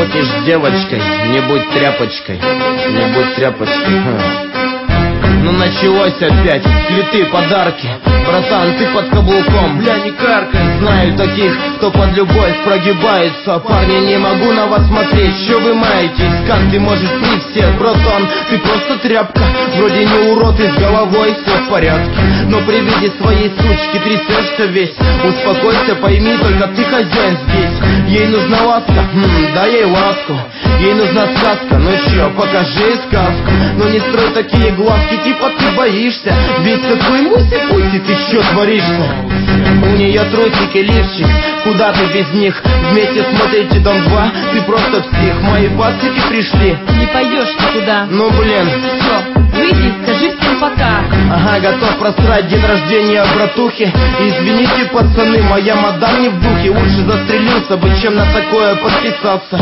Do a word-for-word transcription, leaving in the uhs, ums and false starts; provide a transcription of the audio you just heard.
позвонишь с девочкой, не будь тряпочкой, не будь тряпочкой. Ну началось опять, цветы, подарки. Братан, ты под каблуком, бля, не каркай. Знаю таких, кто под любовь прогибается. Парни, не могу на вас смотреть, что вы маетесь? Сканты, может, не все, братан, ты просто тряпка. Вроде не урод и с головой все в порядке, но при виде своей сучки трясешься весь. Успокойся, пойми, только ты хозяин здесь. Ей нужна ласка, хм, дай ей ласку. Ей нужна сказка, ну чё, покажи сказку. Но не строй такие глазки, типа ты боишься. Ведь какой муси-пуси, ты чё творишься? У нее трусики, лифчик, куда ты без них? Вместе смотрите Дом два, ты просто псих. Мои пацики пришли. Не пойдешь никуда. Ну блин. Все, выйди, скажи всем пока. Ага, готов просрать день рождения братухи. Извините, пацаны, моя мадам не в духе. Лучше застрелился бы, чем на такое подписаться.